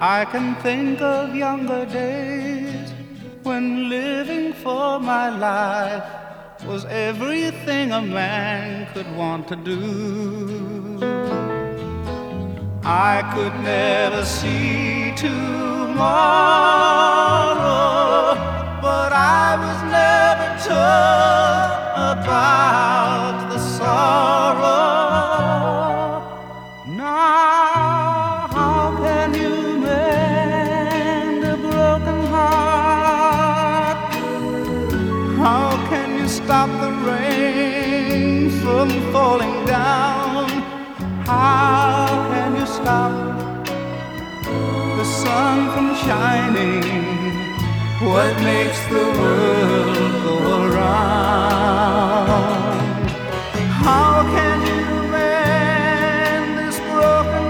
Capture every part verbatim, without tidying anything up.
I can think of younger days when living for my life was everything a man could want to do. I could never see tomorrow, but I was never told about the sorrow. Now, how can you mend a broken heart? How can you stop the rain from falling down? How can you stop the sun from shining? What makes the world go around? How can you mend this broken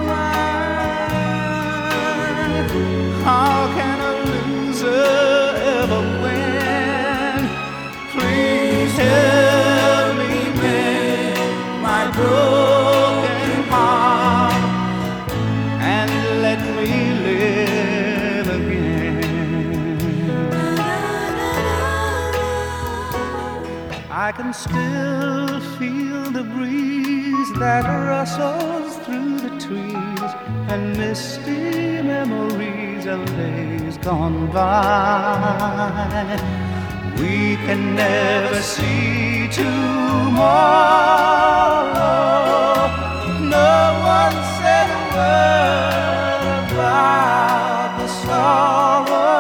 mind? How can a loser ever win? Please help me mend my broken heart and let me live again. I can still feel the breeze that rustles through the trees and misty memories of days gone by. We can never see tomorrow. No one said a word about the sorrow.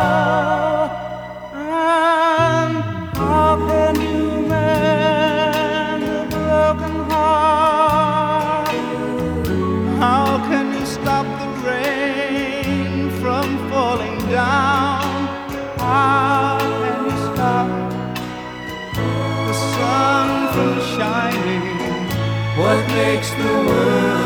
And how can you mend a broken heart? How can you stop the rain from falling down? How can you stop the sun from shining? What makes the world